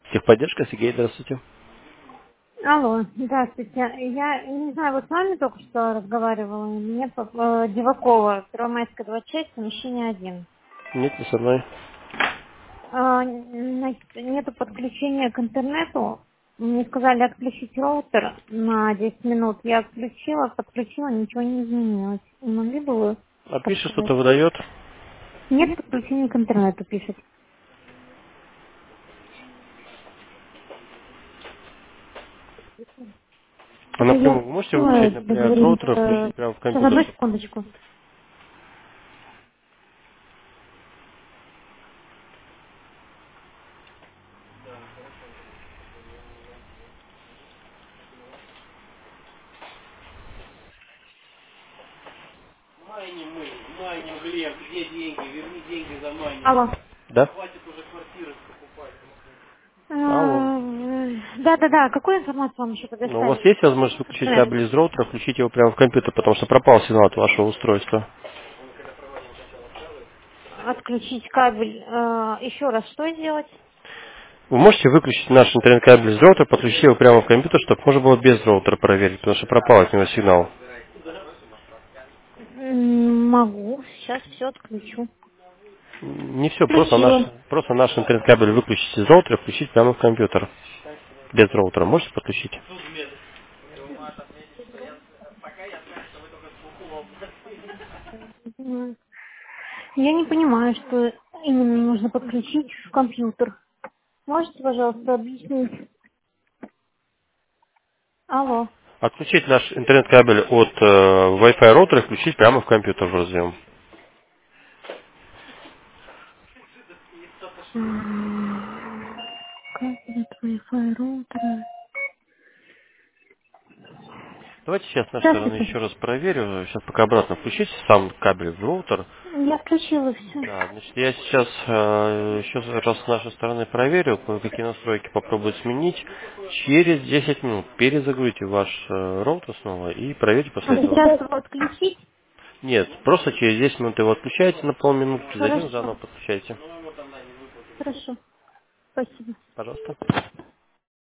Техподдержка, Сергей, здравствуйте. Алло, здравствуйте. Я не знаю, вот с вами только что разговаривала, мне Дивакова, Первомайская 26, помещение 1. Нет, не со мной. Значит, нету подключения к интернету. Мне сказали отключить роутер на 10 минут. Я отключила, подключила, ничего не изменилось. Не могли бы вы А пишет, подсказать? что-то выдает. Нет подключения к интернету, пишет. А Это я напрямую вы можете выключить, например, от роутера, договориться. включить прямо в Сейчас, компьютер, одну чтобы... секундочку. Алло. Да? Алло. Да-да-да, какую информацию вам еще Ну, у вас предоставить? есть возможность выключить Интернет. кабель из роутера, включить его прямо в компьютер, потому что пропал сигнал от вашего устройства. Отключить кабель. Еще раз, что сделать? Вы можете выключить наш интернет-кабель из роутера, подключить его прямо в компьютер, чтобы можно было без роутера проверить, потому что пропал от него сигнал. Могу. Сейчас все отключу. Не все, Включила. просто наш интернет-кабель выключить из роутера, включить прямо в компьютер. Без роутера можете подключить? М, Я не понимаю, что именно нужно подключить в компьютер. Можете, пожалуйста, объяснить? Алло. Отключить наш интернет-кабель от Wi-Fi роутера и включить прямо в компьютер в разъем. Кабель от Wi-Fi роутера. Давайте сейчас с нашей стороны Здравствуйте. еще раз проверю. Сейчас пока обратно включите сам кабель в роутер. Я включила все. Да, значит, я сейчас еще раз с нашей стороны проверю, кое-какие настройки попробую сменить. Через 10 минут перезагрузите ваш роутер снова и проверьте А после этого. сейчас его отключить? Нет, просто через 10 минут его отключаете на полминутки, затем заново Хорошо. подключаете. Хорошо. Спасибо. Пожалуйста.